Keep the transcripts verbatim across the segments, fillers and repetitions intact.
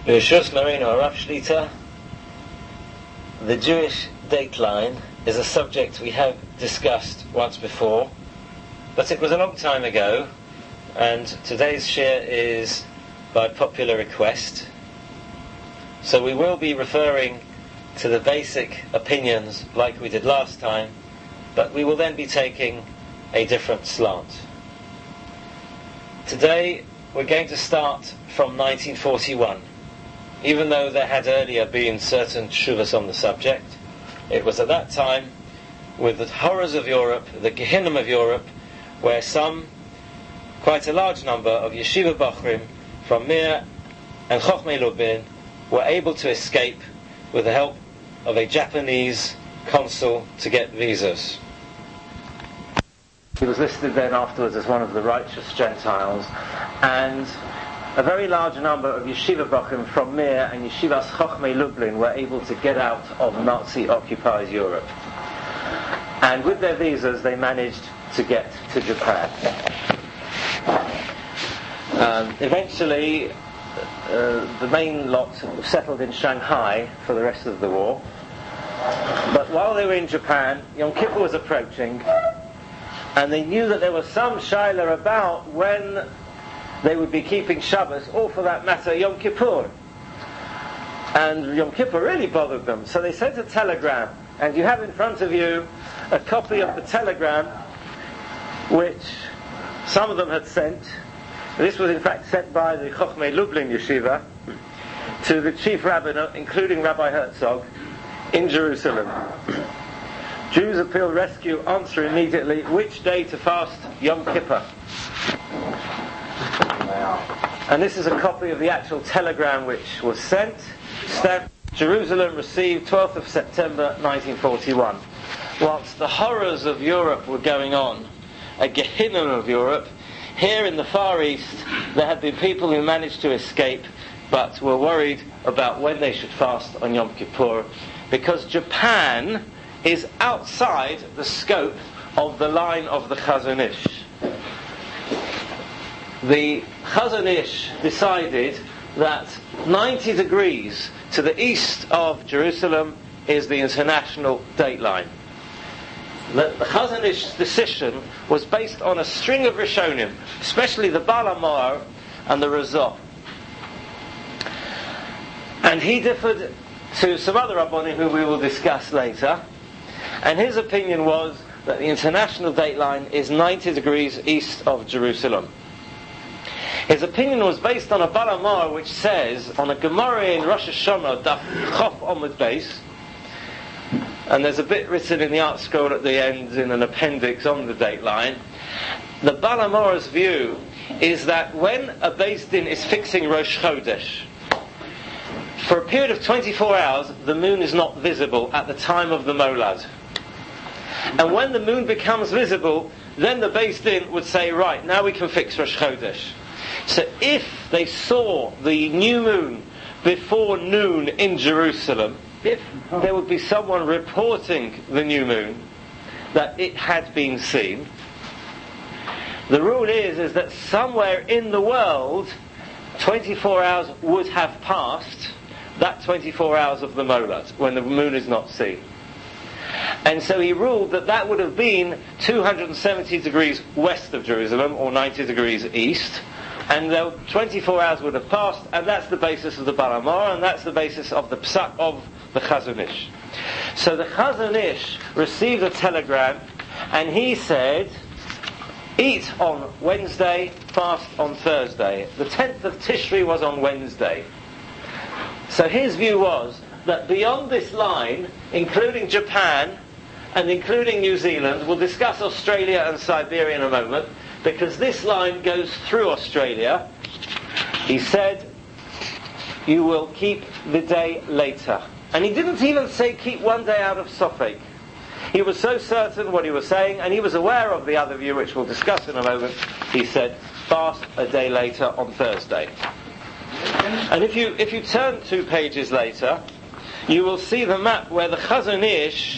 B'Rishus Marino Rav Shlita, the Jewish dateline is a subject we have discussed once before, but it was a long time ago, and today's share is by popular request. So we will be referring to the basic opinions like we did last time, but we will then be taking a different slant. Today we're going to start from nineteen forty-one. Even though there had earlier been certain teshuvas on the subject, it was at that time, with the horrors of Europe, the Gehinnom of Europe, where some, quite a large number of yeshiva bachrim from Mir and Chochmei Lublin were able to escape with the help of a Japanese consul to get visas. He was listed then afterwards as one of the righteous Gentiles, and a very large number of yeshiva bachrim from Mir and yeshivas Chochmei Lublin were able to get out of Nazi-occupied Europe. And with their visas they managed to get to Japan. Um, eventually uh, the main lot settled in Shanghai for the rest of the war. But while they were in Japan, Yom Kippur was approaching, and they knew that there was some shaila about when they would be keeping Shabbos, or for that matter, Yom Kippur. And Yom Kippur really bothered them, so they sent a telegram, and you have in front of you a copy of the telegram which some of them had sent. This was in fact sent by the Chochmei Lublin Yeshiva to the chief rabbinate, including Rabbi Herzog, in Jerusalem. Jews appeal rescue, answer immediately, which day to fast? Yom Kippur. And this is a copy of the actual telegram which was sent. Stamped, Jerusalem received twelfth of September nineteen forty-one. Whilst the horrors of Europe were going on, a Gehinnom of Europe, here in the Far East there had been people who managed to escape but were worried about when they should fast on Yom Kippur, because Japan is outside the scope of the line of the Chazon Ish. The Chazon Ish decided that ninety degrees to the east of Jerusalem is the international dateline. The, the Chazon Ish's decision was based on a string of Rishonim, especially the Baal HaMaor and the Razah. And he differed to some other Rabbanim who we will discuss later, and his opinion was that the international dateline is ninety degrees east of Jerusalem. His opinion was based on a Baal HaMaor which says, on a Gemara in Rosh Hashanah, Daf Chof Omud Beis, and there's a bit written in the art scroll at the end in an appendix on the dateline. The Baal HaMaor's view is that when a Beis Din is fixing Rosh Chodesh, for a period of twenty-four hours the moon is not visible at the time of the Molad. And when the moon becomes visible, then the Beis Din would say, right, now we can fix Rosh Chodesh. So if they saw the new moon before noon in Jerusalem, if there would be someone reporting the new moon that it had been seen, the rule is, is that somewhere in the world twenty-four hours would have passed, that twenty-four hours of the Molad, when the moon is not seen. And so he ruled that that would have been two hundred seventy degrees west of Jerusalem, or ninety degrees east, and the twenty-four hours would have passed, and that's the basis of the Baal HaMaor, and that's the basis of the Psak of the Chazon Ish. So the Chazon Ish received a telegram, and he said, eat on Wednesday, fast on Thursday. The tenth of Tishri was on Wednesday. So his view was that beyond this line, including Japan and including New Zealand, we'll discuss Australia and Siberia in a moment, because this line goes through Australia. He said, you will keep the day later. And he didn't even say keep one day out of Sophic. He was so certain what he was saying, and he was aware of the other view, which we'll discuss in a moment. He said, fast a day later on Thursday. And if you if you turn two pages later, you will see the map where the Chazon Ish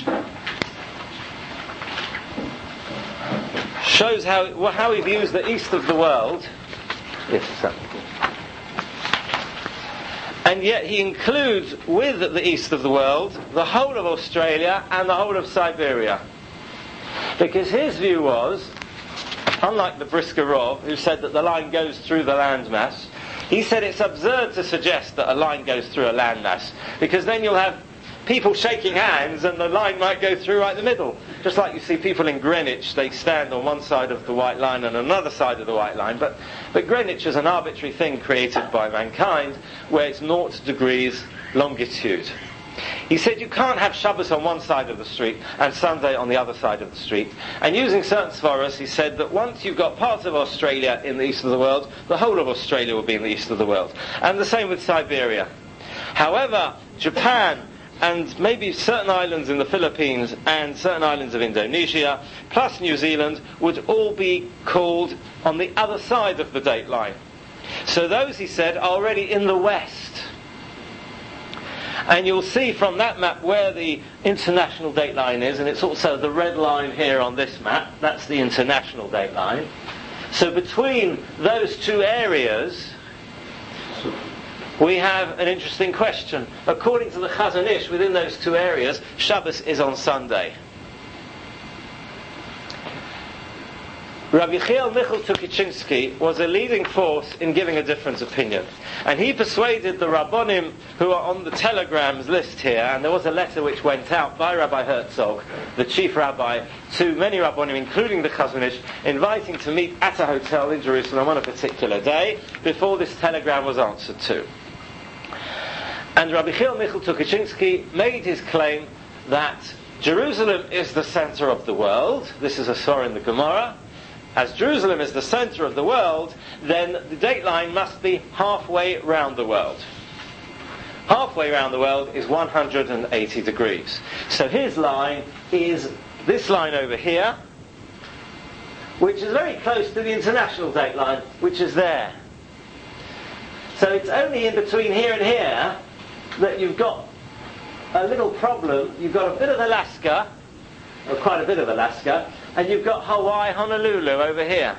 shows how how he views the east of the world. Yes, sir. And yet he includes with the east of the world the whole of Australia and the whole of Siberia. Because his view was, unlike the Brisker Rov, who said that the line goes through the landmass, he said it's absurd to suggest that a line goes through a landmass, because then you'll have people shaking hands and the line might go through right in the middle. Just like you see people in Greenwich, they stand on one side of the white line and another side of the white line. But, but Greenwich is an arbitrary thing created by mankind, where it's naught degrees longitude. He said you can't have Shabbos on one side of the street and Sunday on the other side of the street. And using certain svaros, he said that once you've got parts of Australia in the east of the world, the whole of Australia will be in the east of the world. And the same with Siberia. However, Japan and maybe certain islands in the Philippines and certain islands of Indonesia, plus New Zealand, would all be called on the other side of the date line. So those, he said, are already in the west. And you'll see from that map where the international date line is, and it's also the red line here on this map, that's the international date line. So between those two areas, we have an interesting question. According to the Chazon Ish, within those two areas, Shabbos is on Sunday. Rabbi Yechiel Michal Tukachinsky was a leading force in giving a different opinion. And he persuaded the Rabbonim who are on the telegrams list here, and there was a letter which went out by Rabbi Herzog, the chief rabbi, to many Rabbonim, including the Chazon Ish, inviting to meet at a hotel in Jerusalem on a particular day before this telegram was answered to. And Rabbi Yechiel Michal Tukachinsky made his claim that Jerusalem is the center of the world. This is a svar in the Gemara. As Jerusalem is the center of the world, then the date line must be halfway round the world. Halfway round the world is one hundred eighty degrees. So his line is this line over here, which is very close to the international date line, which is there. So it's only in between here and here that you've got a little problem. You've got a bit of Alaska, or quite a bit of Alaska, and you've got Hawaii, Honolulu over here.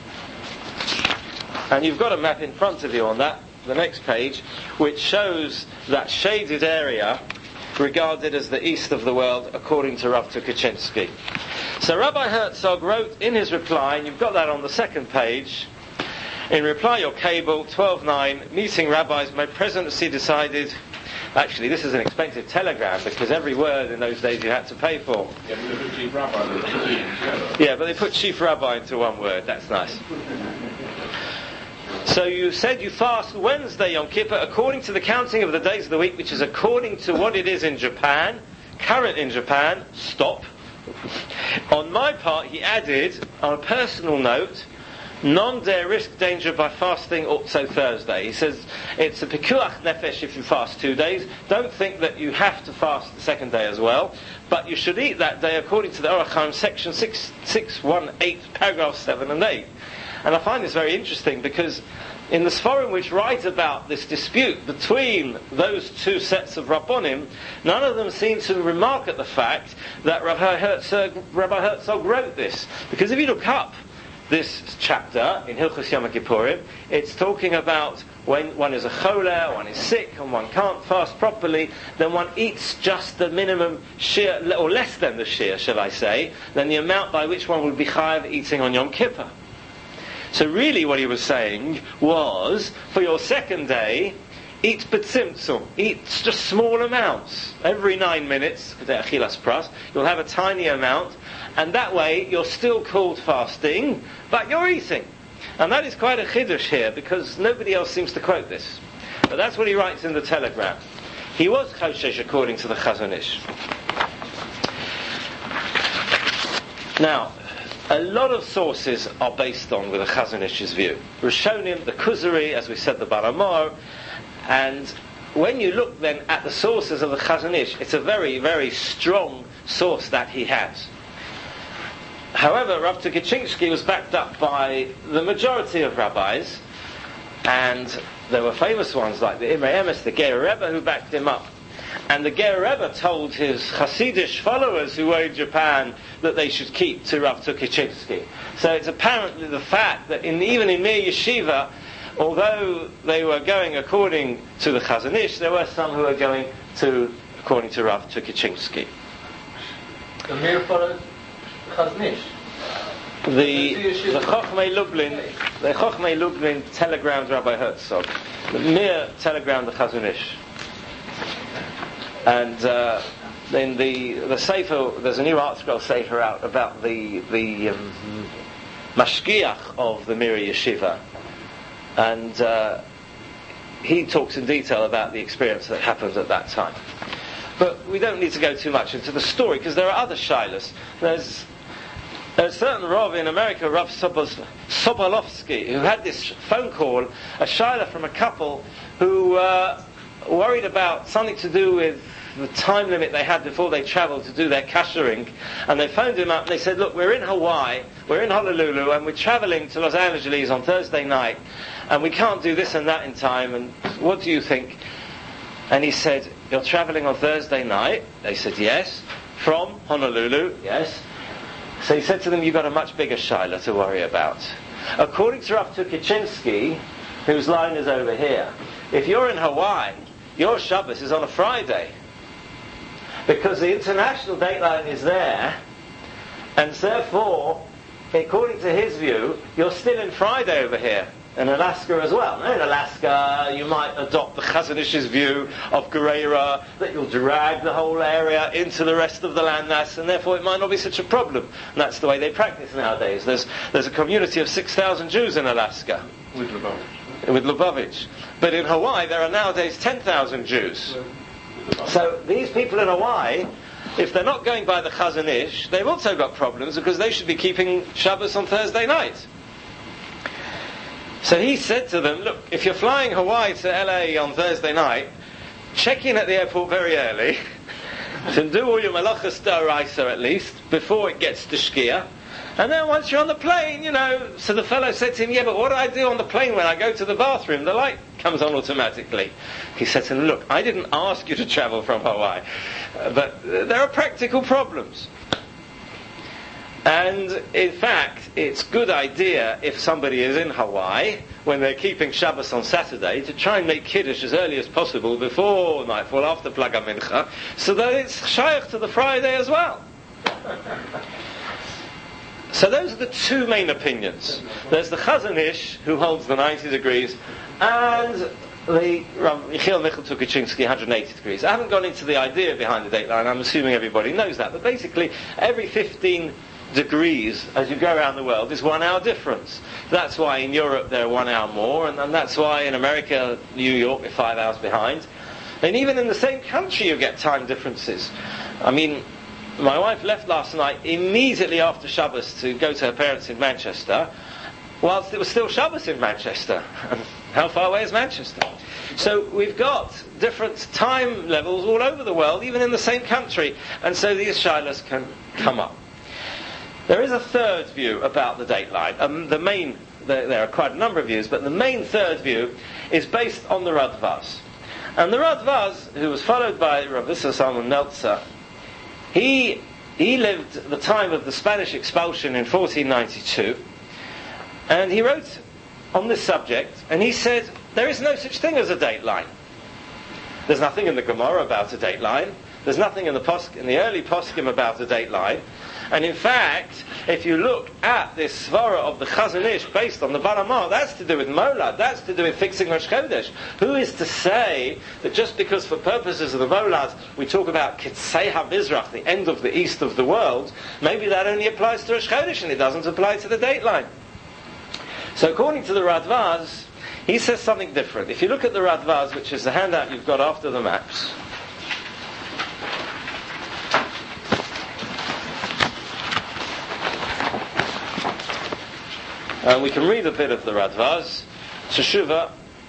And you've got a map in front of you on that, the next page, which shows that shaded area regarded as the east of the world according to Rav Tukachinsky. So Rabbi Herzog wrote in his reply, and you've got that on the second page, in reply your cable, twelve nine, meeting rabbis, my presidency decided. Actually, this is an expensive telegram because every word in those days you had to pay for. Yeah, but they put chief rabbi. Yeah, but they put chief rabbi into one word. That's nice. So you said you fast Wednesday, Yom Kippur, according to the counting of the days of the week, which is according to what it is in Japan, current in Japan. Stop. On my part, he added, on a personal note, none dare risk danger by fasting also Thursday. He says it's a pekuach nefesh if you fast two days. Don't think that you have to fast the second day as well, but you should eat that day according to the Orach Chaim, section six one eight, paragraphs seven and eight. And I find this very interesting because in the Sforim which write about this dispute between those two sets of Rabbonim, none of them seem to remark at the fact that Rabbi Herzog, Rabbi Herzog wrote this. Because if you look up this chapter in Hilchos Yom Kippurim, it's talking about when one is a choler, one is sick, and one can't fast properly, then one eats just the minimum shear, or less than the shear, shall I say, than the amount by which one would be chayav eating on Yom Kippur. So really what he was saying was, for your second day, eat b'tzimtzum, eat just small amounts. Every nine minutes, you'll have a tiny amount, and that way you're still called fasting, but you're eating. And that is quite a chiddush here, because nobody else seems to quote this. But that's what he writes in the telegram. He was choshesh according to the Chazon Ish. Now, a lot of sources are based on with the Chazon Ish's view. Rishonim, the Kuzari, as we said, the Baramor, and when you look then at the sources of the Chazon Ish, it's a very, very strong source that he has. However, Rav Tukachinsky was backed up by the majority of rabbis, and there were famous ones like the Imrei Emes, the Ger Rebbe, who backed him up. And the Ger Rebbe told his Hasidish followers who were in Japan that they should keep to Rav Tukachinsky. So it's apparently the fact that in, even in Mir Yeshiva, although they were going according to the Chazon Ish, there were some who were going to according to Rav Tukachinsky. The Mir followed Chazon Ish. The the Chochmei Lublin, the Chochmei Lublin telegrammed Rabbi Herzog. The Mir telegrammed the Chazon Ish. And uh, then the the Sefer, there's a new art scroll Sefer out about the the um, Mashgiach of the Mir Yeshiva, and uh, he talks in detail about the experience that happened at that time. But we don't need to go too much into the story because there are other shilas. There's There's a certain Rav in America, Rav Sobolovsky, who had this phone call, a shayla from a couple who uh, worried about something to do with the time limit they had before they travelled to do their kashering, and they phoned him up and they said, look, we're in Hawaii, we're in Honolulu, and we're travelling to Los Angeles on Thursday night, and we can't do this and that in time, and what do you think? And he said, you're travelling on Thursday night? They said, yes. From Honolulu? Yes. So he said to them, you've got a much bigger shayla to worry about. According to Rav Tukachinsky, whose line is over here, if you're in Hawaii, your Shabbos is on a Friday. Because the international dateline is there, and therefore, according to his view, you're still in Friday over here. In Alaska as well. Now in Alaska, you might adopt the Chazon Ish's view of Gereira, that you'll drag the whole area into the rest of the landmass, and therefore it might not be such a problem. And that's the way they practice nowadays. There's there's a community of six thousand Jews in Alaska. With Lubavitch. With Lubavitch. But in Hawaii, there are nowadays ten thousand Jews. So these people in Hawaii, if they're not going by the Chazon Ish, they've also got problems because they should be keeping Shabbos on Thursday night. So he said to them, look, if you're flying Hawaii to L A on Thursday night, check in at the airport very early, to do all your malachas d'oraisa at least, before it gets to Shkia, and then once you're on the plane, you know, so the fellow said to him, yeah, but what do I do on the plane when I go to the bathroom? The light comes on automatically. He said to him, look, I didn't ask you to travel from Hawaii, uh, but uh, there are practical problems. And in fact, it's a good idea if somebody is in Hawaii when they're keeping Shabbos on Saturday to try and make Kiddush as early as possible before nightfall, after Plaga Mincha, so that it's shaykh to the Friday as well. So those are the two main opinions. There's the Chazon Ish, who holds the ninety degrees, and the Rav Yechiel Michal Tukachinsky, one hundred eighty degrees. I haven't gone into the idea behind the dateline, I'm assuming everybody knows that, but basically every fifteen degrees as you go around the world is one hour difference. That's why in Europe they're one hour more, and, and that's why in America, New York, they're five hours behind. And even in the same country you get time differences. I mean, my wife left last night immediately after Shabbos to go to her parents in Manchester, whilst it was still Shabbos in Manchester. How far away is Manchester? So we've got different time levels all over the world, even in the same country, and so these shilas can come up. There is a third view about the dateline. Um, the main, there, there are quite a number of views, but the main third view is based on the Radvaz. And the Radvaz, who was followed by Rav Issa Salmon Meltzer, he he lived at the time of the Spanish expulsion in fourteen ninety-two, and he wrote on this subject, and he said, there is no such thing as a dateline. There's nothing in the Gemara about a dateline. There's nothing in the posk, in the early poskim about a dateline. And in fact, if you look at this svara of the Chazon Ish based on the Baramah, that's to do with Molad, that's to do with fixing Rosh Chodesh. Who is to say that just because for purposes of the Molad we talk about Kitzei HaMizrach, the end of the east of the world, maybe that only applies to Rosh Chodesh and it doesn't apply to the dateline. So according to the Radvaz, he says something different. If you look at the Radvaz, which is the handout you've got after the maps, and we can read a bit of the Radvaz. Teshuvah.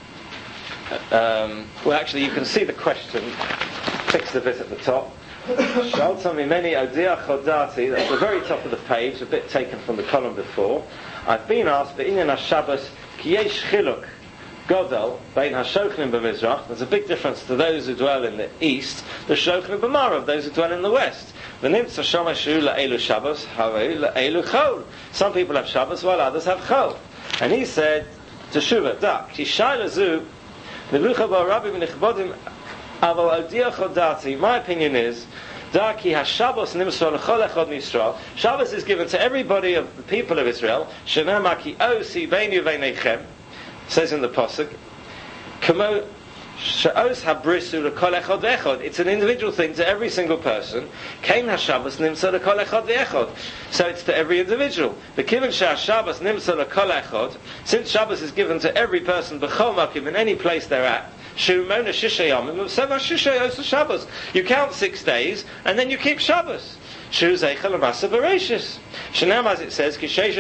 Um, well, actually, you can see the question fixed a bit at the top. Shalta mimeni odiach hodati. That's the very top of the page, a bit taken from the column before. I've been asked, be'inyan haShabbos ki yesh chiluk godel bein hashochnim b'mizrach. There's a big difference to those who dwell in the east, the shochnim b'marav, those who dwell in the west. Some people have Shabbos while others have Chol. And he said, Teshuvah, dak. Kishayla zu, Melucha ba Rabbi v'nichbodim, aval odiach odati. My opinion is, Daki HaShabbos nimsor l'chol echad Yisrael. Shabbos is given to everybody of the people of Israel. Shenema ki osi veinu veinechem. Says in the pasuk, Kamo she'os habrisu l'kol echad ve'echad. It's an individual thing to every single person. Kein HaShabbos nimsor l'kol echad ve'echad. So it's to every individual. V'kiven she'HaShabbos nimsor l'kol echad. Since Shabbos is given to every person b'chol makim in any place they're at. You count six days and then you keep Shabbos. As it says,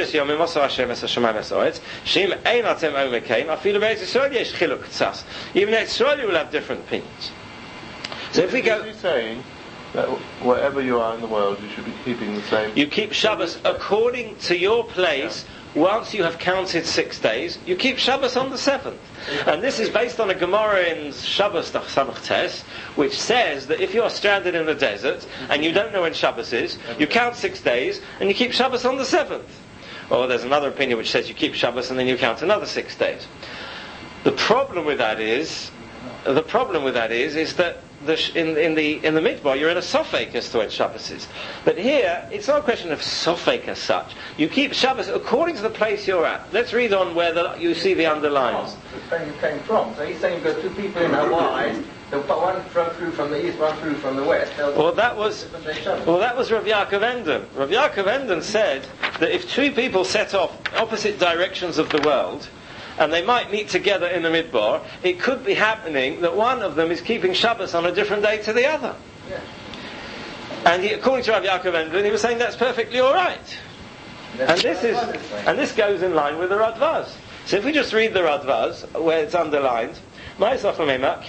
even Israel will have different opinions. So if we go, is he saying that wherever you are in the world, you should be keeping the same? You keep Shabbos according to your place. Once you have counted six days, you keep Shabbos on the seventh. And this is based on a Gemara in Shabbos Samach Tes, which says that if you are stranded in the desert and you don't know when Shabbos is, you count six days and you keep Shabbos on the seventh. Or there's another opinion which says you keep Shabbos and then you count another six days. The problem with that is, the problem with that is, is that the, in, in the in the Midbar you're in a sofek as to when Shabbos is. But here it's not a question of sofek as such. You keep Shabbos according to the place you're at. Let's read on where the, you see the underlines. The thing you came from. So he's saying you've got two people in Hawaii. They'll put one run through from the east, one through from the west. Well, that was well, that was Rav Yaakov Enden. Rav Yaakov Enden said that if two people set off opposite directions of the world, and they might meet together in the Midbar, it could be happening that one of them is keeping Shabbos on a different day to the other. Yeah. And he, according to Rav Yaakov Enden, he was saying that's perfectly all right. And this is, and this goes in line with the Radvaz. So if we just read the Radvaz, where it's underlined, everybody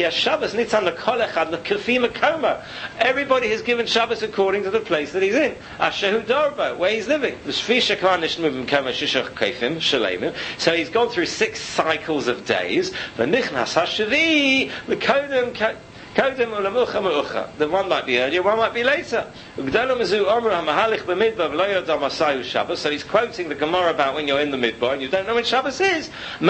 has given Shabbos according to the place that he's in. Ashehu Darba, where he's living. So he's gone through six cycles of days. The one might be earlier, one might be later. So he's quoting the Gemara about when you're in the Midbar and you don't know when Shabbos is.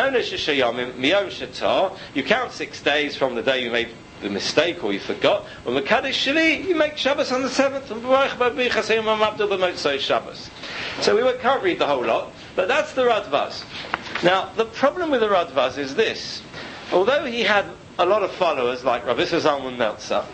You count six days from the day you made the mistake or you forgot. You make Shabbos on the seventh. So we can't read the whole lot, but that's the Radvaz. Now, the problem with the Radvaz is this. Although he had a lot of followers like Rav Issa Zalman Meltzer,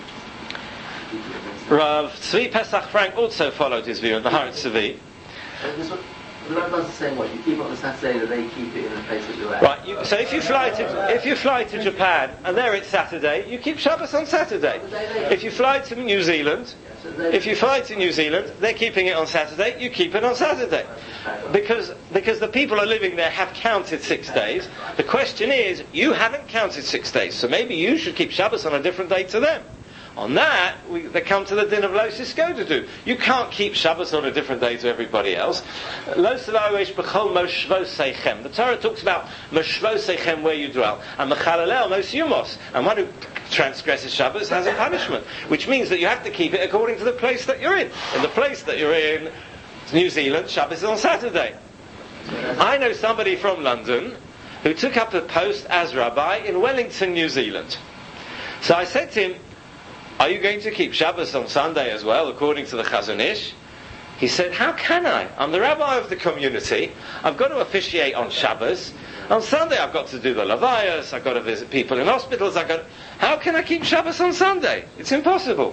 Rav Tzvi Pesach Frank also followed his view in the Haretz Tzvi. The Radvaz is saying what? You keep it on Saturday, that they keep it in the place that you're at. Right. You, so if you fly to if you fly to Japan and there it's Saturday, you keep Shabbos on Saturday. If you fly to New Zealand, if you fly to New Zealand, they're keeping it on Saturday. You keep it on Saturday, because because the people are living there have counted six days. The question is, you haven't counted six days, so maybe you should keep Shabbos on a different day to them. On that, we, they come to the din of Lo Sisko to do. You can't keep Shabbos on a different day to everybody else. Lo Silawesh B'chol Moshvo Seichem. The Torah talks about Moshvo Seichem, where you dwell, and Mechalalel Mos Yumos. And one who transgresses Shabbos has a punishment, which means that you have to keep it according to the place that you're in. In the place that you're in, New Zealand, Shabbos is on Saturday. I know somebody from London who took up a post as rabbi in Wellington, New Zealand. So I said to him, are you going to keep Shabbos on Sunday as well, according to the Chazon Ish? He said, how can I? I'm the rabbi of the community. I've got to officiate on Shabbos. On Sunday I've got to do the Levias, I've got to visit people in hospitals, I've got to... How can I keep Shabbos on Sunday? It's impossible.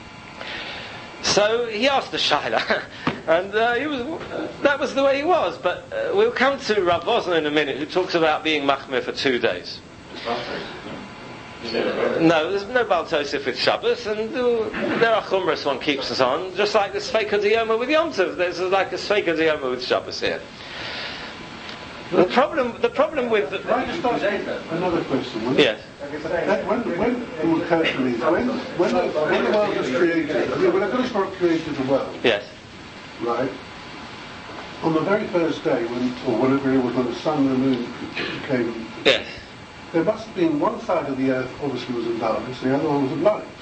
So he asked the Shaila, and uh, he was, that was the way he was. But uh, we'll come to Rav Vosner in a minute, who talks about being machmir for two days. No, there's no Baal Tosef with Shabbos, and uh, there are Chumras one keeps us on, just like the Sfeika Diyoma with Yom Tov. There's like a Sfeika Diyoma with Shabbos here. The problem, the problem with... The, Can I just ask another question? Will yes. That, when, when it will occur to me, when, when, the, when the world was created, I mean, when Akadosh created the world, yes, right, on the very first day, when, or whatever it was, when the sun and the moon came, yes, there must have been one side of the earth obviously was in darkness, the other one was in light.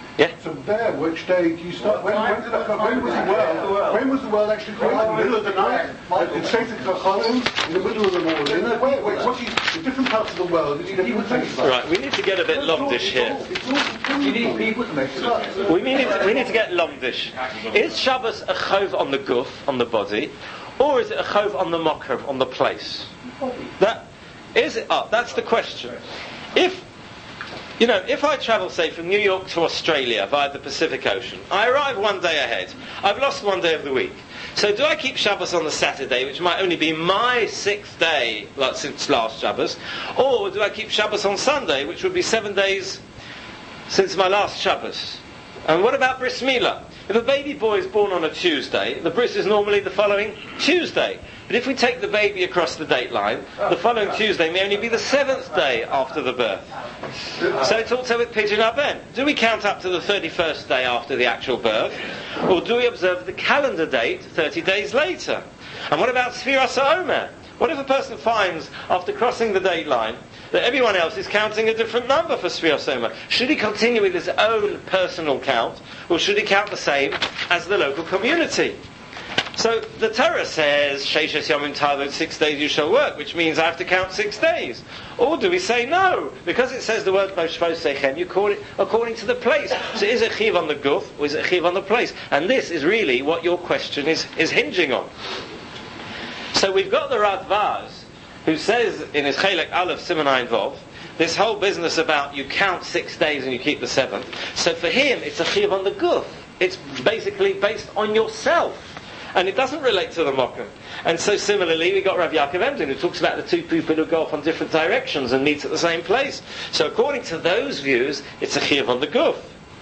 Yeah. So there, which day do you start? When, when did that come? When was the world? When was the world actually created? In the middle of the night? In Satan Chachamim? In the middle of the morning? No, wait, wait, what do you, in different parts of the world, it's different things. Right, we need to get a bit lomdish here. You need people to make sure. We need to, we need to get lomdish. Is Shabbos a chov on the guf, on the body, or is it a chov on the mokum, on the place? That is it. Oh, that's the question. If you know, if I travel, say, from New York to Australia via the Pacific Ocean, I arrive one day ahead. I've lost one day of the week. So do I keep Shabbos on the Saturday, which might only be my sixth day, like since last Shabbos, or do I keep Shabbos on Sunday, which would be seven days since my last Shabbos? And what about Bris Milah? If a baby boy is born on a Tuesday, the bris is normally the following Tuesday. But if we take the baby across the date line, the following Tuesday may only be the seventh day after the birth. So it's also with Pidyon Aben. Do we count up to the thirty-first day after the actual birth? Or do we observe the calendar date thirty days later? And what about Sfiras HaOmer? What if a person finds, after crossing the date line, that everyone else is counting a different number for Sfiras HaOmer? Should he continue with his own personal count, or should he count the same as the local community? So the Torah says, Sheishes Yomim Tavod, six days you shall work, which means I have to count six days. Or do we say no? Because it says the word Moshvos Sechem, you call it according to the place. So is it chiv on the guf, or is it chiv on the place? And this is really what your question is, is hinging on. So we've got the Radvaz, who says in his Chelek Aleph Siman Ayin Vov, this whole business about you count six days and you keep the seventh. So for him, it's a chiv on the guf. It's basically based on yourself. And it doesn't relate to the mokum. And so similarly, we got Rav Yaakov Emden, who talks about the two people who go off on different directions and meet at the same place. So according to those views, it's a chiyuv on the guf.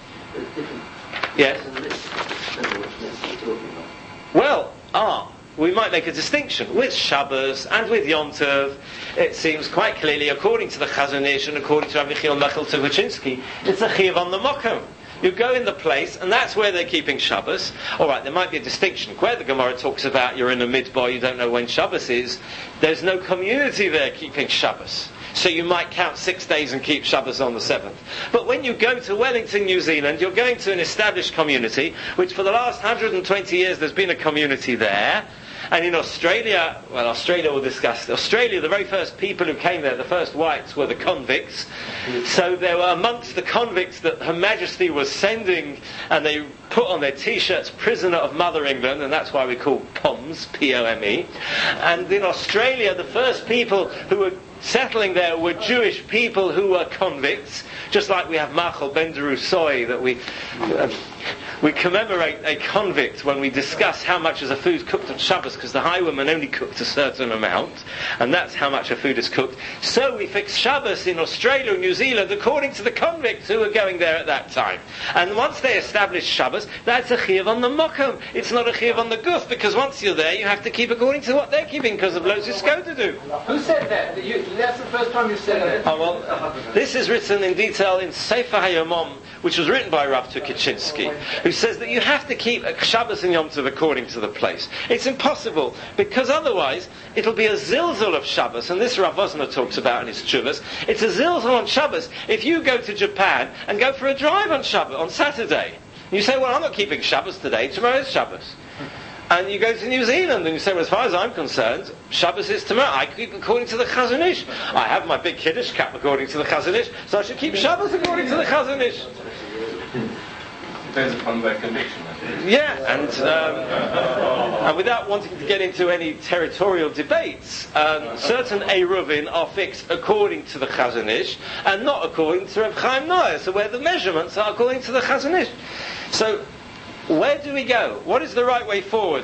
Yes? Well, ah, we might make a distinction. With Shabbos and with Yom Tov, it seems quite clearly, according to the Chazon Ish and according to Rabbi Yechiel Mechel Tubuchinsky, it's a chiyuv on the mokum. You go in the place, and that's where they're keeping Shabbos. All right, there might be a distinction. Where the Gemara talks about you're in a midbar, you don't know when Shabbos is, there's no community there keeping Shabbos. So you might count six days and keep Shabbos on the seventh. But when you go to Wellington, New Zealand, you're going to an established community, which for the last one hundred twenty years there's been a community there. And in Australia, well, Australia will discuss. Australia, the very first people who came there, the first whites, were the convicts. So they were amongst the convicts that Her Majesty was sending, and they put on their T-shirts, Prisoner of Mother England, and that's why we call P O M S, P O M E. And in Australia, the first people who were settling there were Jewish people who were convicts, just like we have Machal Ben Derusoi, that we uh, we commemorate a convict when we discuss how much is a food cooked on Shabbos, because the highwayman only cooked a certain amount, and that's how much a food is cooked. So we fix Shabbos in Australia and New Zealand according to the convicts who were going there at that time. And once they established Shabbos, that's a chiyuv on the mokum. It's not a chiyuv on the guf, because once you're there, you have to keep according to what they're keeping, because of Lo Zisko to do. Who said that? You, that's the first time you said that. Oh, well, this is written in detail in Sefer HaYomom, which was written by Rav Tukachinsky, who says that you have to keep Shabbos and Yom Tov according to the place. It's impossible, because otherwise it'll be a zilzal of Shabbos, and this Rav Wosner talks about in his Tshuvas. It's a zilzal on Shabbos. If you go to Japan and go for a drive on Shabbos, on Saturday, you say, well, I'm not keeping Shabbos today, tomorrow's Shabbos. And you go to New Zealand and you say, well, as far as I'm concerned, Shabbos is tomorrow. I keep according to the Chazon Ish. I have my big Kiddush cap according to the Chazon Ish, so I should keep Shabbos according to the Chazon Ish. Depends upon their conviction. Yeah, and um, and without wanting to get into any territorial debates, um, certain Eruvin are fixed according to the Chazon Ish and not according to Reb Chaim Noah, so where the measurements are according to the Chazon Ish. So, where do we go? What is the right way forward?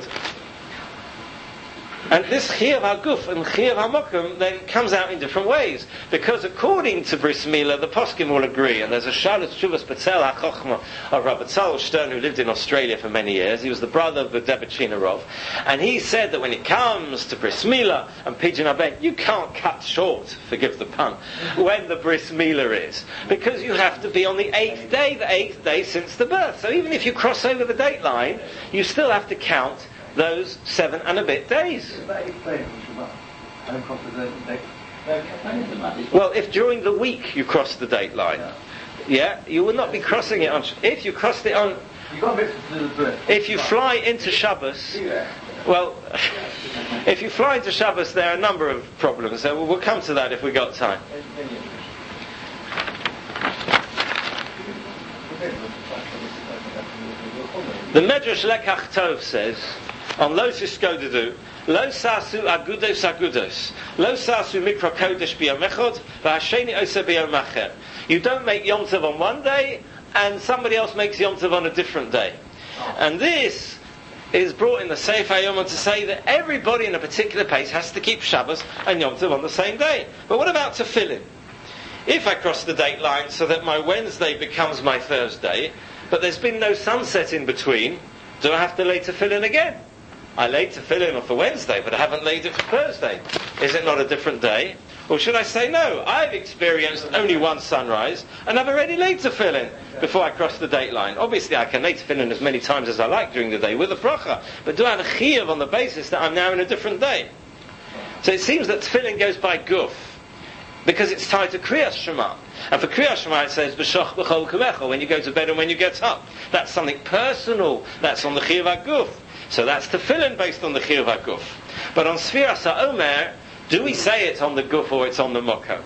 And this chiyuv haguf and chiyuv hamokum then comes out in different ways, because according to Bris Milah, the poskim will agree. And there's a Shalat Shuvas Betzel HaChochma of Rabbi Tzalel Stern, who lived in Australia for many years. He was the brother of the Debachina Rov, and he said that when it comes to Bris Milah and Pidyon Aben, you can't cut short, forgive the pun, when the Bris Milah is, because you have to be on the eighth day, the eighth day since the birth. So even if you cross over the date line, you still have to count those seven and a bit days. Well, if during the week you cross the date line, yeah, you will not be crossing it on. If you crossed it on, You got to do the if you fly into Shabbos, well, if you fly into Shabbos, there are a number of problems. So we'll, we'll come to that if we got time. The Medrash Lekach Tov says on Lo Siskodedu, Lo Sasu Agudos Agudos, Lo Sasu Mikra Kodesh B'Yom Echad, V'Hasheni Osa B'Yom Acher. You don't make Yom Tov on one day, and somebody else makes Yom Tov on a different day. And this is brought in the Seif HaYom to say that everybody in a particular place has to keep Shabbos and Yom Tov on the same day. But what about Tefillin? If I cross the date line so that my Wednesday becomes my Thursday, but there's been no sunset in between, do I have to lay Tefillin again? I laid Tefillin for Wednesday, but I haven't laid it for Thursday. Is it not a different day? Or should I say, no, I've experienced only one sunrise, and I've already laid Tefillin before I cross the date line. Obviously, I can lay Tefillin as many times as I like during the day with a bracha, but do I have a chiyuv on the basis that I'm now in a different day? So it seems that Tefillin goes by guf, because it's tied to Kriyas Shema. And for Kriyas Shema it says, B'shoch b'chol kumecha, when you go to bed and when you get up. That's something personal, that's on the chiyuv HaGuf. So that's Tefillin based on the chiyuv HaGuf. But on Sfiras HaOmer, do we say it's on the guf or it's on the mokka?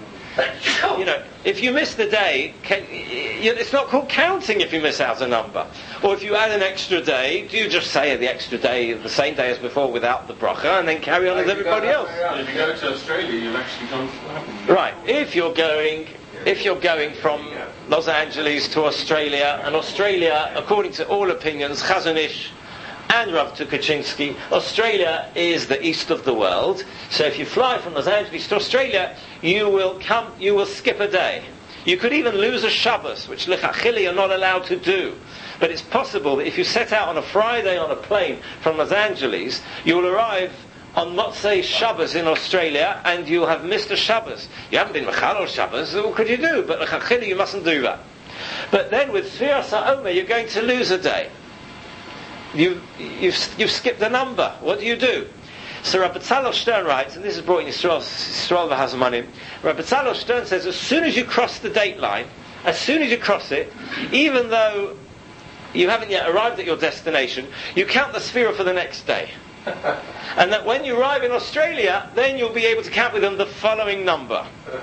You know, if you miss the day, can, it's not called counting if you miss out a number. Or if you add an extra day, do you just say the extra day, the same day as before without the bracha, and then carry on as everybody else? If you go to Australia, you've actually gone what happened? Right, if you're going... If you're going from Los Angeles to Australia, and Australia, according to all opinions, Chazon Ish and Rav Tukachinsky, Australia is the east of the world. So if you fly from Los Angeles to Australia, you will come, you will skip a day. You could even lose a Shabbos, which L'chachili you're not allowed to do. But it's possible that if you set out on a Friday on a plane from Los Angeles, you will arrive on Motzei Shabbos in Australia, and you'll have missed a Shabbos. You haven't been Mechalel Shabbos, so what could you do? But L'chachili you mustn't do that. But then with Sfiras HaOmer, you're going to lose a day. You, you've, you've skipped a number. What do you do? So Rabbi Tzalel Stern writes, and this is brought in Yisrael, Yisrael V'Hazmanim, Rabbi Tzalel Stern says, as soon as you cross the date line, as soon as you cross it, even though you haven't yet arrived at your destination, you count the Sphira for the next day. And that when you arrive in Australia, then you'll be able to count with them the following number.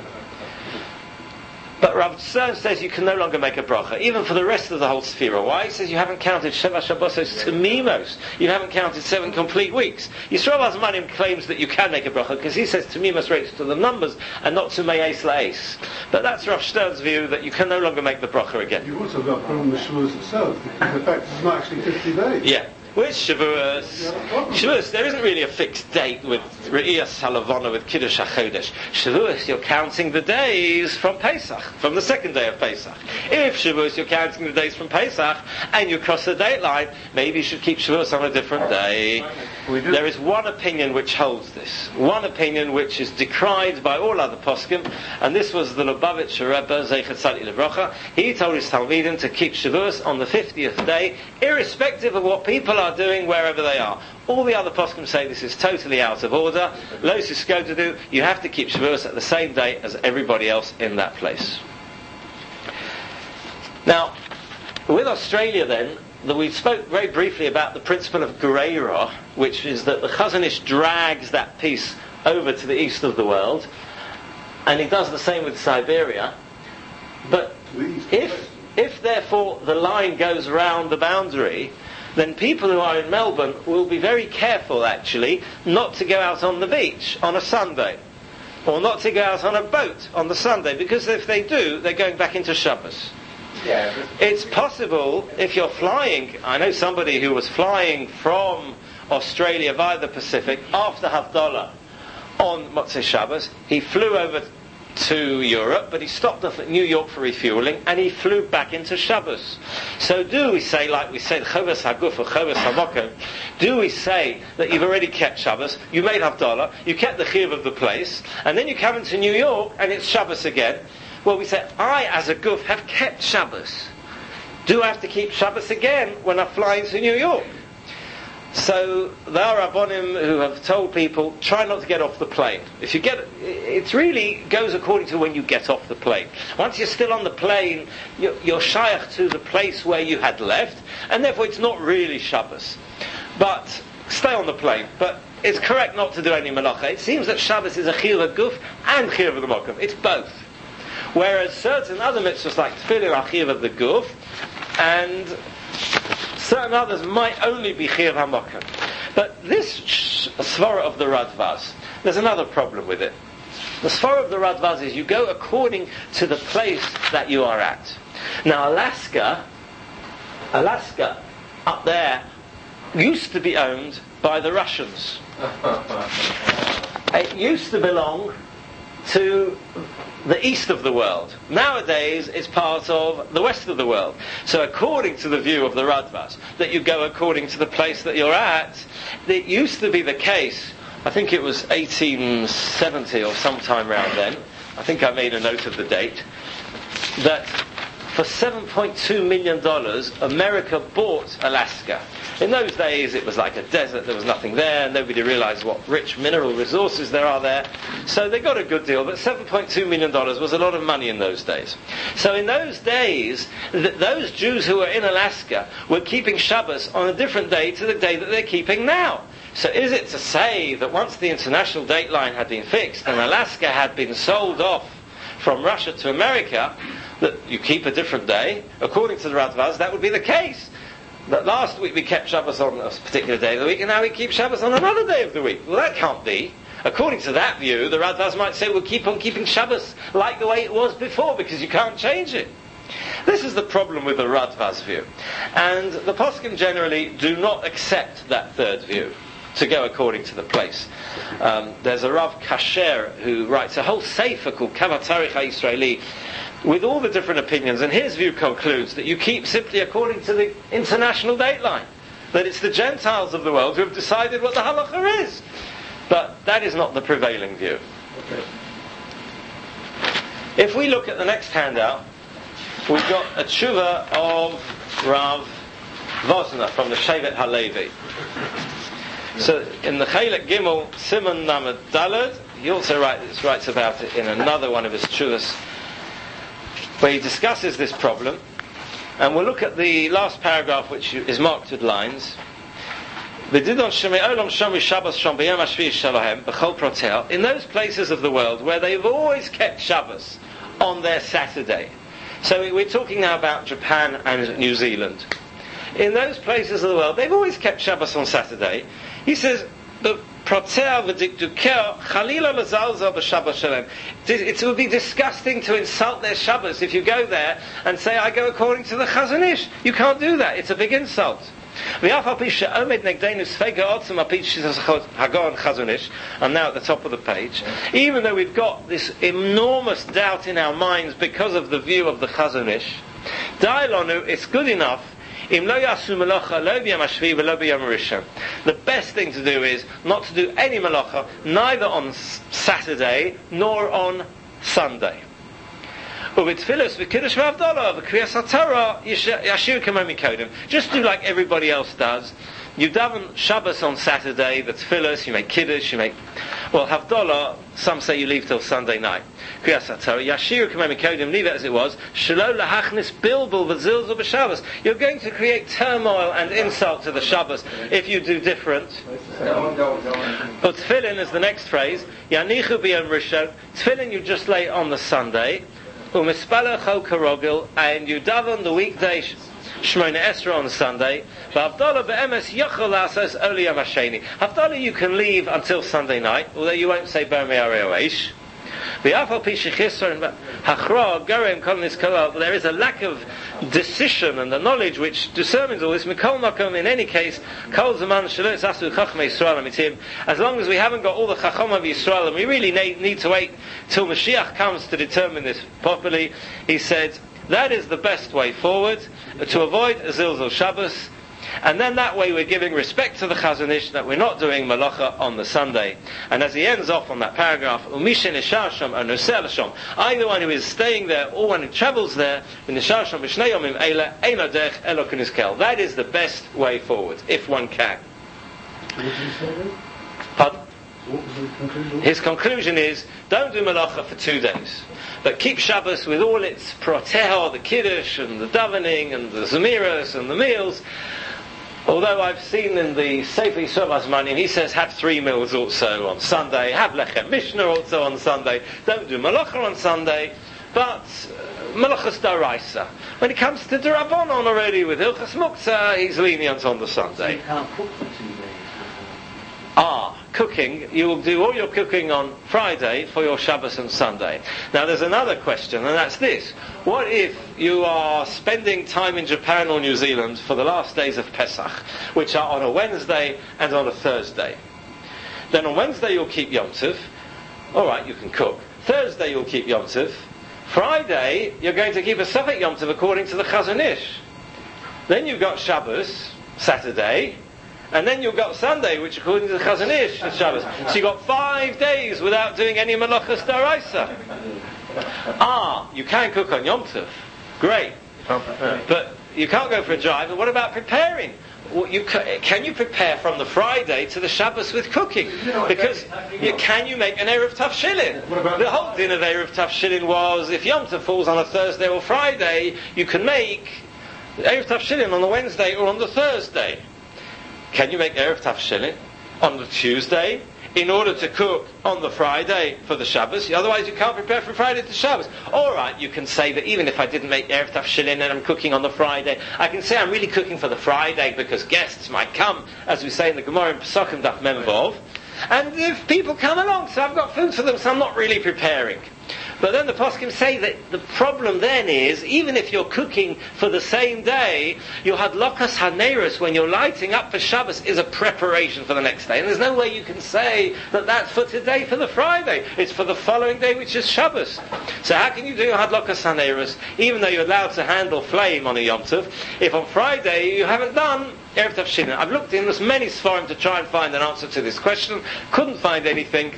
But Rav Stern says you can no longer make a bracha, even for the rest of the whole Sphira. Why? He says you haven't counted Sheva Shabbosos Tamimos. You haven't counted seven complete weeks. Yisrael Azmanim claims that you can make a bracha, because he says Tamimos relates to the numbers and not to Me'es La'es. But that's Rav Stern's view, that you can no longer make the bracha again. You've also got a problem with Shavuos itself, because the fact it's not actually fifty days. Yeah. With Shavuos, Shavuos, there isn't really a fixed date with Re'iyas Halavana, with Kiddush HaChodesh. Shavuos, you're counting the days from Pesach, from the second day of Pesach. If Shavuos, you're counting the days from Pesach, and you cross the date line, maybe you should keep Shavuos on a different day. There is one opinion which holds this. One opinion which is decried by all other poskim, and this was the Lubavitcher Rebbe, Zeichet Tzaddik Levracha. He told his Talmidim to keep Shavuos on the fiftieth day, irrespective of what people are doing wherever they are. All the other poskim say this is totally out of order. Lo Siskodedu, you have to keep Shavuos at the same day as everybody else in that place. Now, with Australia then, that we spoke very briefly about the principle of Gereira, which is that the Chazon Ish drags that piece over to the east of the world, and he does the same with Siberia. But if, if therefore the line goes round the boundary, then people who are in Melbourne will be very careful, actually, not to go out on the beach on a Sunday, or not to go out on a boat on the Sunday, because if they do, they're going back into Shabbos. Yeah, it's possible, if you're flying, I know somebody who was flying from Australia via the Pacific after Havdalah on Motzei Shabbos. He flew over to Europe, but he stopped off at New York for refueling, and he flew back into Shabbos. So do we say, like we said, Chovas Haguf or Chovas Hamokim, do we say that you've already kept Shabbos, you made Havdalah, you kept the Chiyuv of the place, and then you come into New York and it's Shabbos again? Well, we say, I, as a guf, have kept Shabbos. Do I have to keep Shabbos again when I fly into New York? So there are Rabbonim who have told people, try not to get off the plane. If you get, it really goes according to when you get off the plane. Once you're still on the plane, you're, you're shaykh to the place where you had left, and therefore it's not really Shabbos. But stay on the plane. But it's correct not to do any malacha. It seems that Shabbos is a chiyuv guf and chiyuv the mokum. It's both. Whereas certain other mitzvahs like tefillin are chiyuv of the guf, and certain others might only be chiyuv hamokum. But this svara of the Radvaz, there's another problem with it. The svara of the Radvaz is you go according to the place that you are at. Now Alaska, Alaska, up there, used to be owned by the Russians. It used to belong to the east of the world. Nowadays it's part of the west of the world. So according to the view of the Radvaz, that you go according to the place that you're at, it used to be the case, I think it was eighteen seventy or sometime around then, I think I made a note of the date, that for seven point two million dollars America bought Alaska. In those days it was like a desert, there was nothing there, nobody realised what rich mineral resources there are there. So they got a good deal, but seven point two million dollars was a lot of money in those days. So in those days, th- those Jews who were in Alaska were keeping Shabbos on a different day to the day that they're keeping now. So is it to say that once the international date line had been fixed and Alaska had been sold off from Russia to America, that you keep a different day? According to the Radvaz, that would be the case. That last week we kept Shabbos on a particular day of the week, and now we keep Shabbos on another day of the week. Well, that can't be. According to that view, the Radvaz might say we'll keep on keeping Shabbos like the way it was before, because you can't change it. This is the problem with the Radvaz view. And the poskim generally do not accept that third view, to go according to the place. Um, there's a Rav Kasher who writes a whole sefer called Kavat Tarikh HaYisraeli, with all the different opinions, and his view concludes that you keep simply according to the international date line. That it's the Gentiles of the world who have decided what the halacha is. But that is not the prevailing view. Okay. If we look at the next handout, we've got a tshuva of Rav Vosner from the Shevet HaLevi. So in the Chelek Gimel, Simon Namad Dalad, he also writes, writes about it in another one of his tshuvas, where he discusses this problem. And we'll look at the last paragraph, which is marked with lines. In those places of the world where they've always kept Shabbos on their Saturday. So we're talking now about Japan and New Zealand. In those places of the world, they've always kept Shabbos on Saturday. He says, the it would be disgusting to insult their Shabbos if you go there and say, I go according to the Chazon Ish. You can't do that. It's a big insult. I'm now at the top of the page. Even though we've got this enormous doubt in our minds because of the view of the Chazon Ish, it's good enough. The best thing to do is not to do any malacha, neither on Saturday nor on Sunday. Just do like everybody else does. You daven Shabbos on Saturday, that's Tfilos, you make Kiddush, you make, well, Havdalah, some say you leave till Sunday night. Yashiru Kamei Mikodim, leave it as it was. Shelo lahachnis bilbul v'zilzul b'Shabbos. You're going to create turmoil and insult to the Shabbos if you do different. But Tfilin is the next phrase. Yanichu b'yom Rishon. Tfilin you just lay on the Sunday. U'mispalach chol karogil, and you daven the weekday Shmona Esra on Sunday. Havdalah be'emes yochel lasos oli yom hasheni. Havdalah you can leave until Sunday night, although you won't say Ber Me'arei Oish. There is a lack of decision and the knowledge which determines all this. In any case, as long as we haven't got all the Chacham of Yisrael, and we really need to wait till Mashiach comes to determine this properly, he said, that is the best way forward, to avoid a Zilzal Shabbos. And then that way we're giving respect to the Chazon Ish that we're not doing malacha on the Sunday. And as he ends off on that paragraph, Umishin Nishar Sham or Noseh Lasham, either one who is staying there or one who travels there, Nishar Sham B'Shnei Yomim Eila Ein Adech Elo K'Niskel. That is the best way forward, if one can. What did he say then? Pardon? What was the conclusion? His conclusion is, don't do Malacha for two days, but keep Shabbos with all its proteho, the Kiddush, and the davening, and the Zemiros, and the meals. Although I've seen in the Sefer Yisrael Azmanim, he says have three meals also on Sunday, have Lechem Mishnah also on Sunday, don't do Malacha on Sunday, but uh, Malachas Daraisa. When it comes to D'Rabbanon already with Hilchas Muktzah, he's lenient on the Sunday. You can't cook for two days. Ah, cooking. You will do all your cooking on Friday for your Shabbos and Sunday. Now there's another question, and that's this. What if you are spending time in Japan or New Zealand for the last days of Pesach, which are on a Wednesday and on a Thursday? Then on Wednesday you'll keep Yom Tov. Alright, you can cook. Thursday you'll keep Yom Tov. Friday you're going to keep a Safek Yom Tov according to the Chazon Ish. Then you've got Shabbos, Saturday, and then you've got Sunday, which according to the Chazon Ish is Shabbos. So you've got five days without doing any Malachas Daraisa. Ah, you can cook on Yom Tov. Great. But you can't go for a drive. And what about preparing? Well, you ca- can you prepare from the Friday to the Shabbos with cooking? Because you, can you make an Erev Tafshilin? The whole din of Erev Tafshilin was if Yom Tov falls on a Thursday or Friday, you can make Erev Tafshilin on the Wednesday or on the Thursday. Can you make Erev Tafshilin on the Tuesday in order to cook on the Friday for the Shabbos? Otherwise you can't prepare from Friday to Shabbos. Alright, you can say that even if I didn't make Erev Tafshilin and I'm cooking on the Friday, I can say I'm really cooking for the Friday because guests might come, as we say in the Gemara in Pesachim Daf Mem Vov. And if people come along, so I've got food for them, so I'm not really preparing. But then the poskim say that the problem then is, even if you're cooking for the same day, your hadlokas haneros, when you're lighting up for Shabbos, is a preparation for the next day. And there's no way you can say that that's for today, for the Friday. It's for the following day, which is Shabbos. So how can you do hadlokas haneros, even though you're allowed to handle flame on a Yom Tov, if on Friday you haven't done Erev Tafshilin? I've looked in as many Sfarim to try and find an answer to this question, couldn't find anything.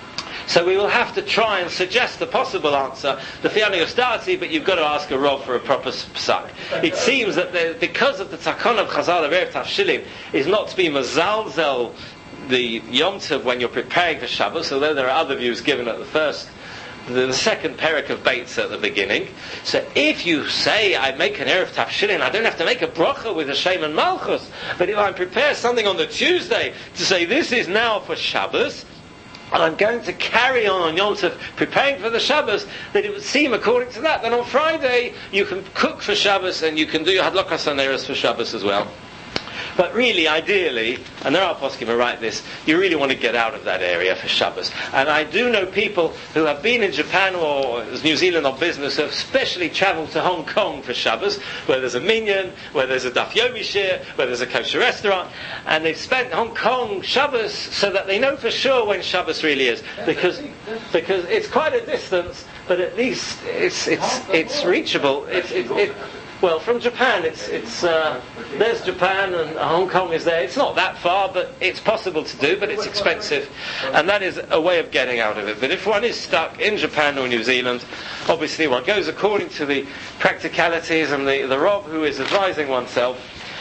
So we will have to try and suggest a possible answer, the Fiani Ostati, but you've got to ask a Rav for a proper psak. It seems that there, because of the Takon of Chazal of Erev Tafshilin is not to be mazalzel the Yom Tov when you're preparing for Shabbos, although there are other views given at the first, the, the second parak of Beitz at the beginning. So if you say I make an Erev Tafshilin, I don't have to make a bracha with a Shem and Malchus, but if I prepare something on the Tuesday to say this is now for Shabbos, and I'm going to carry on on Yom Tov preparing for the Shabbos, that it would seem according to that, that on Friday you can cook for Shabbos and you can do your Hadlokas Haneros for Shabbos as well. But really, ideally, and there are poskim who write this, you really want to get out of that area for Shabbos. And I do know people who have been in Japan or New Zealand on business who have specially travelled to Hong Kong for Shabbos, where there's a minyan, where there's a daf yomi shir, where there's a kosher restaurant, and they've spent Hong Kong Shabbos so that they know for sure when Shabbos really is, because because it's quite a distance, but at least it's it's it's reachable. It's it, it, Well, from Japan, it's it's uh, there's Japan and Hong Kong is there. It's not that far, but it's possible to do, but it's expensive, and that is a way of getting out of it. But if one is stuck in Japan or New Zealand, obviously one goes according to the practicalities and the the Rob who is advising oneself.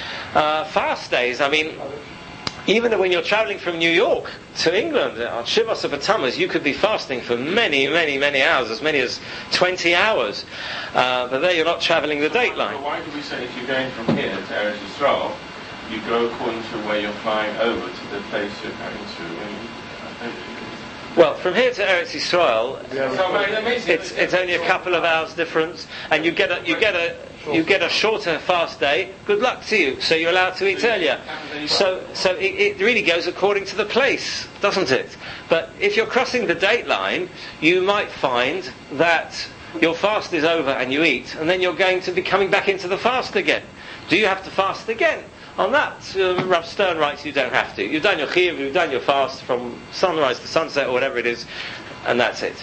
Uh, fast days, I mean, even when you're travelling from New York to England on Shivas of B'Tammuz, you could be fasting for many, many, many hours, as many as twenty hours. Uh, but there you're not travelling the date line. Well, why do we say if you're going from here to Eretz Yisrael, you go according to where you're flying over to the place you're going to? And, well, from here to Eretz Yisrael, so, it's it's only a couple of hours difference, and you get a you get a you get a shorter fast day. Good luck to you. So you're allowed to eat earlier. So so it, it really goes according to the place, doesn't it? But if you're crossing the date line, you might find that your fast is over and you eat, and then you're going to be coming back into the fast again. Do you have to fast again? On that, um, Rav Stern writes you don't have to. You've done your chiyuv, you've done your fast from sunrise to sunset or whatever it is, and that's it.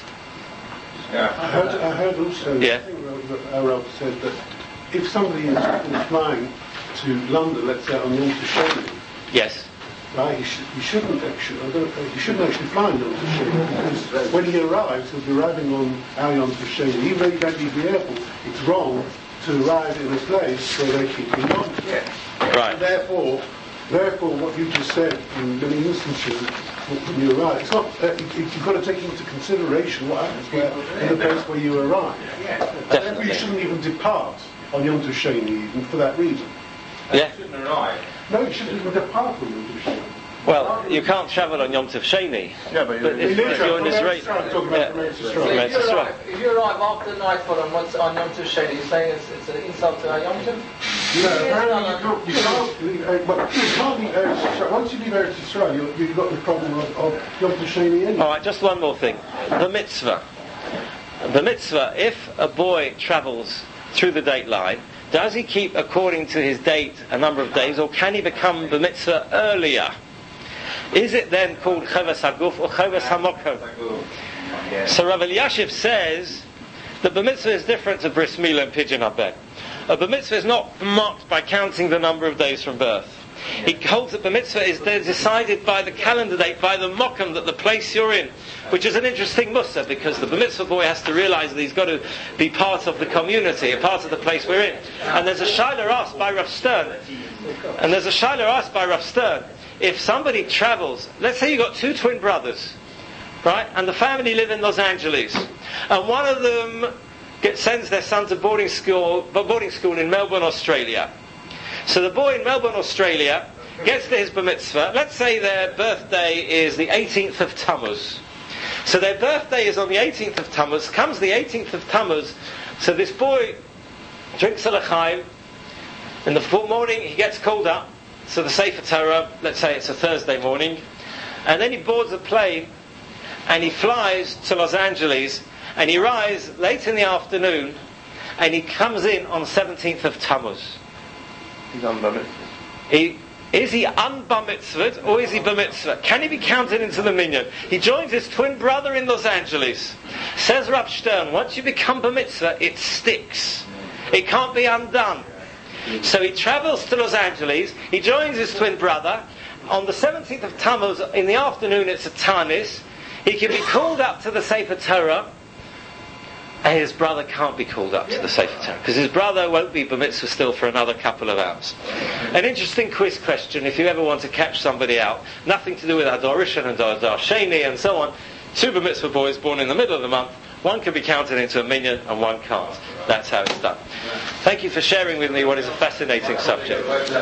Yeah. I heard, I heard also, yeah. I think that Rav said that if somebody is, is flying to London, let's say on Yom Tov, yes, right, he, sh- he shouldn't actually, I don't, he shouldn't actually fly on Yom Tov, because when he arrives, he'll be arriving on our Yom Tov. Even though you don't leave the airport, it's wrong to arrive in a place where they keep him on. right. And therefore, Therefore, what you just said in many instances, when you arrive, it's not. Uh, you, you've got to take into consideration what happens where, in the place where you arrive. Therefore, you shouldn't even depart on Yom Tov Sheni even for that reason. Yeah. You shouldn't arrive. No, you shouldn't even depart on Yom Tov Sheni. Well, you can't travel on Yom Tov Sheni. Yeah, but, But if, if you're in Israel, talking yeah. about from Eretz So Yisrael. Right, if, you that's arrive, right. if you arrive after nightfall on, what's on Yom Tov Sheni, you're saying it's, it's an insult to our Yom Tov? No, apparently you can't, you can't leave, uh, well, you can't leave Eretz Yisrael. Once you leave Eretz Yisrael, you, you've got the problem of, of Yom Tov Sheni anyway. All right, just one more thing. The mitzvah. The mitzvah, if a boy travels through the date line, does he keep according to his date a number of days, or can he become the mitzvah earlier? Is it then called Chovas Haguf or Chovas Hamokom? So Rav Elyashiv says that the mitzvah is different to Bris Milah and Pidyon Haben. A bar mitzvah is not marked by counting the number of days from birth. He holds that the mitzvah is decided by the calendar date, by the mokum, that the place you're in, which is an interesting mussar, because the bar mitzvah boy has to realise that he's got to be part of the community, a part of the place we're in. And there's a shaila asked by Rav Stern, and there's a shaila asked by Rav Stern, if somebody travels, let's say you've got two twin brothers, right, and the family live in Los Angeles, and one of them gets, sends their son to boarding school, boarding school in Melbourne, Australia. So the boy in Melbourne, Australia, gets to his bar mitzvah. Let's say their birthday is the eighteenth of Tammuz. So their birthday is on the eighteenth of Tammuz. Comes the eighteenth of Tammuz, so this boy drinks a l'chaim. In the morning, he gets called up. So the Sefer Torah, let's say it's a Thursday morning, and then he boards a plane, and he flies to Los Angeles, and he arrives late in the afternoon, and he comes in on the seventeenth of Tammuz. He's on the mitzvah. He, is he un-bar mitzvahed, or is he bar mitzvah? Can he be counted into the minyan? He joins his twin brother in Los Angeles. Says Rav Stern, once you become bar mitzvah, it sticks. It can't be undone. So he travels to Los Angeles, he joins his twin brother. On the seventeenth of Tammuz, in the afternoon, it's a Tanis. He can be called up to the Sefer Torah, and his brother can't be called up to the Sefer Torah, because his brother won't be bar mitzvah still for another couple of hours. An interesting quiz question, if you ever want to catch somebody out, nothing to do with Adar Rishon and Adar Sheni and so on. Two bar mitzvah boys born in the middle of the month, one can be counted into a minyan and one can't. That's how it's done. Thank you for sharing with me what is a fascinating subject.